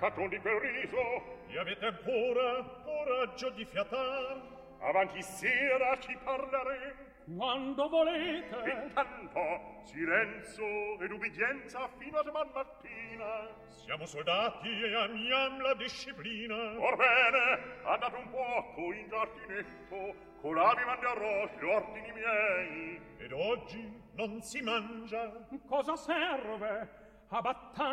Caton di quel riso. E avete ancora coraggio di fiatar? Avanti sera ci parleremo. Quando volete. Intanto silenzio ed ubbidienza fino a domani mattina. Siamo soldati e amiam la disciplina. Orbene, andate un poco in giardinetto, colà vi manderò gli ordini miei. Ed oggi non si mangia. Cosa serve? A battaglia